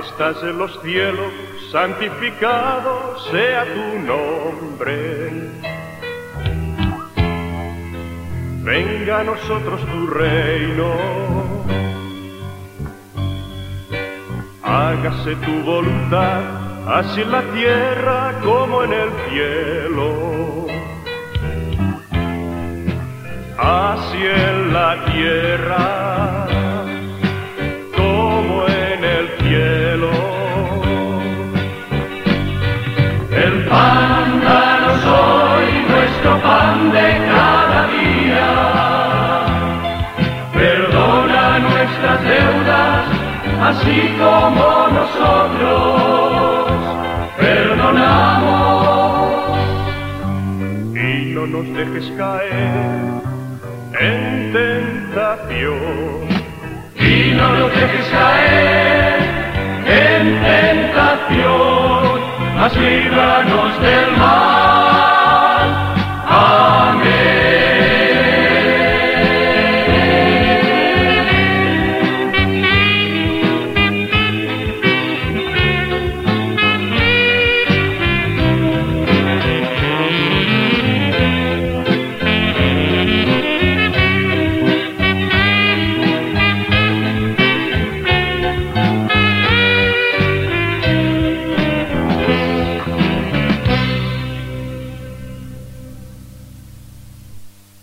estás en los cielos, santificado sea tu nombre. Venga a nosotros tu reino, hágase tu voluntad, así en la tierra como en el cielo. Así en la tierra como en el cielo. El pan danos hoy, nuestro pan de cada día. Perdona nuestras deudas, así como nosotros perdonamos. Y no nos dejes caer en tentación. Y no nos dejes caer en tentación, mas líbranos del mal.